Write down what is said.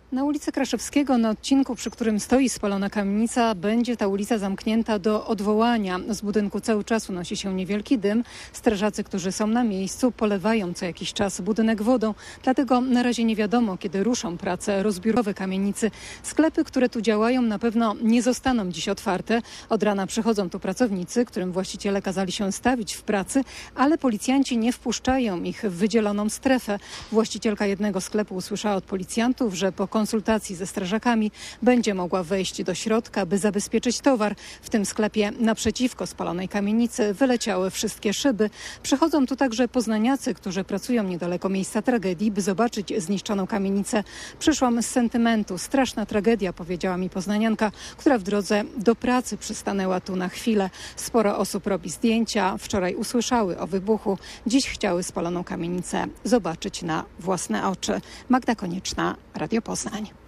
Na ulicy Kraszewskiego, na odcinku, przy którym stoi spalona kamienica, będzie ta ulica zamknięta do odwołania. Z budynku cały czas unosi się niewielki dym. Strażacy, którzy są na miejscu, polewają co jakiś czas budynek wodą. Dlatego na razie nie wiadomo, kiedy ruszą prace rozbiorowe kamienicy. Sklepy, które tu działają, na pewno nie zostaną dziś otwarte. Od rana przychodzą tu pracownicy, którym właściciele kazali się stawić w pracy, ale policjanci nie wpuszczają ich w wydzieloną strefę. Właścicielka jednego sklepu usłyszała od policjantów, że po konsultacji ze strażakami będzie mogła wejść do środka, by zabezpieczyć towar. W tym sklepie naprzeciwko spalonej kamienicy wyleciały wszystkie szyby. Przychodzą tu także poznaniacy, którzy pracują niedaleko miejsca tragedii, by zobaczyć zniszczoną kamienicę. Przyszłam z sentymentu. Straszna tragedia, powiedziała mi poznanianka, która w drodze do pracy przystanęła tu na chwilę. Sporo osób robi zdjęcia. Wczoraj usłyszały o wybuchu. Dziś chciały spaloną kamienicę zobaczyć na własne oczy. Magda Konieczna, Radio Poznań.